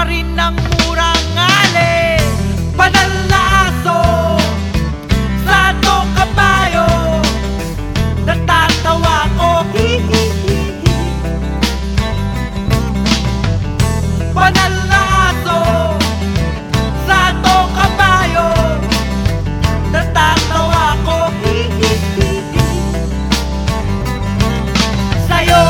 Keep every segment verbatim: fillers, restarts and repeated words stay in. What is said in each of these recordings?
pa rin ng murang ngali. Banal na aso sa atong kabayo, natatawa ko. Banal na aso sa atong kabayo, natatawa ko. Sa'yo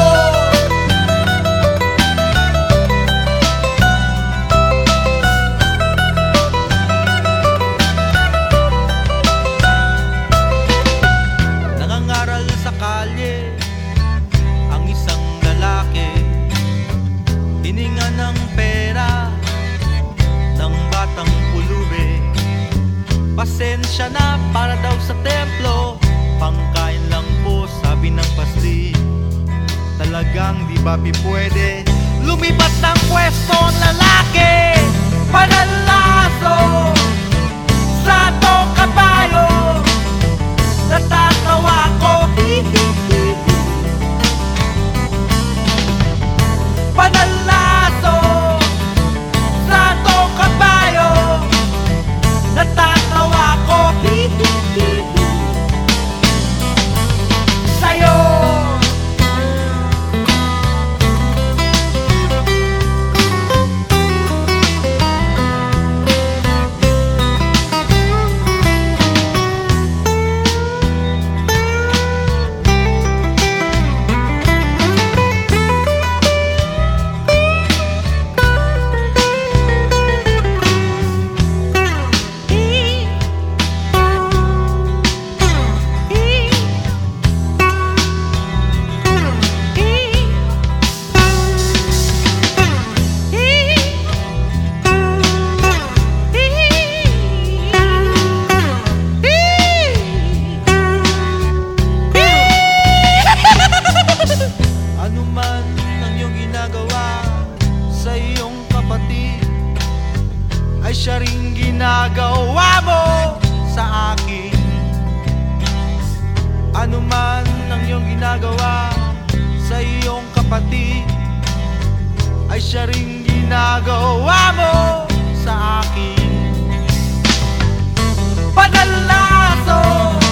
nangangaral sa kalye ang isang lalaki, hininga ng pera ng batang pulube. Pasensya na para daw sa templo, pangkain lang po sabi ng pasli. Talagang di ba pipwede lumipat ng pwesto ang lalaki? Banal na aso sa atong kabayo, natatawa ko. Banal na aso sa atong kabayo, natatawa ko. Sa'yo ay siya ring ginagawa mo sa akin. Ano man ang iyong ginagawa sa iyong kapatid, ay siya ring ginagawa mo sa akin. Banal na aso